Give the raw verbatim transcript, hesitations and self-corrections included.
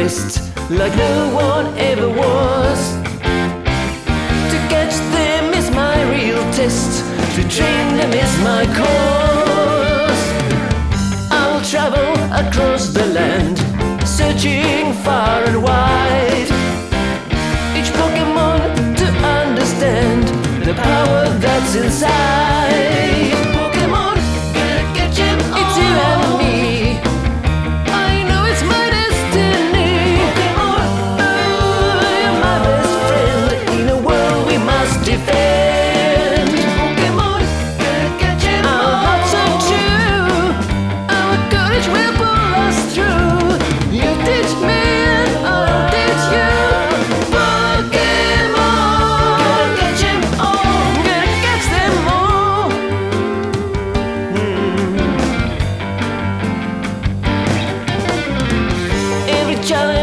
best, like no one ever was. To catch them is my real test, to train them is my course. I will travel across the land, searching far and wide, each Pokemon to understand the power that's inside. Pokemon, gonna catch 'em all. It's you and me. I know it's my destiny. Pokemon, oh, you're my best friend in a world we must defend. Pokemon, gonna catch 'em all. Our hearts are true, our courage will pull us through. You teach me and I'll teach you. Pokemon, gonna catch 'em all. Gonna catch them all. Hmm. Every challenge